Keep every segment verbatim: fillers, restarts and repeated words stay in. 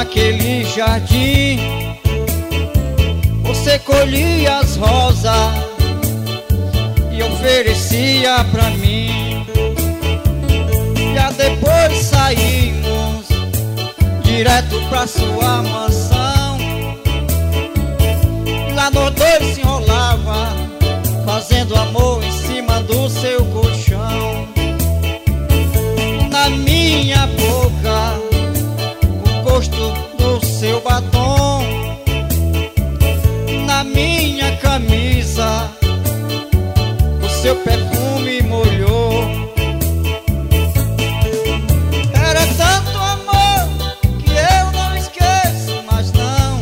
naquele jardim. Você colhia as rosas e oferecia pra mim. Já depois saímos direto pra sua mansão. Lá nós dois se enrolava, fazendo amor em cima do seu colchão. Na minha boca, o gosto do seu batom. Na minha camisa, o seu perfume molhou. Era tanto amor que eu não esqueço, mas não.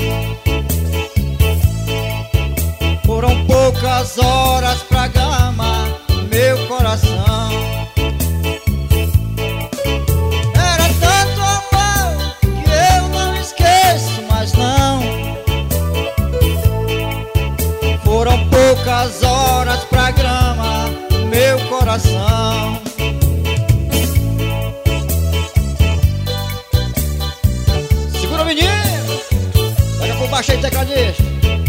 Foram poucas horas pra gamar meu coração. Era tanto amor que eu não esqueço, mas não. Foram poucas horas pra grama meu coração. Segura, menino! Pega por baixo aí, tecladista.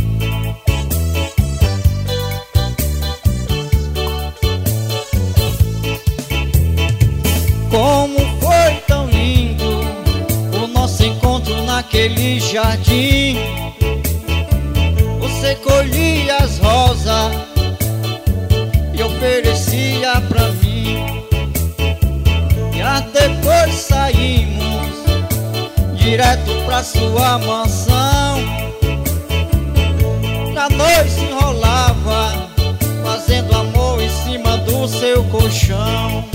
Como foi tão lindo o nosso encontro naquele jardim. Você colhia as rosas e oferecia pra mim. Já depois saímos direto pra sua mansão. Já nós se enrolava, fazendo amor em cima do seu colchão.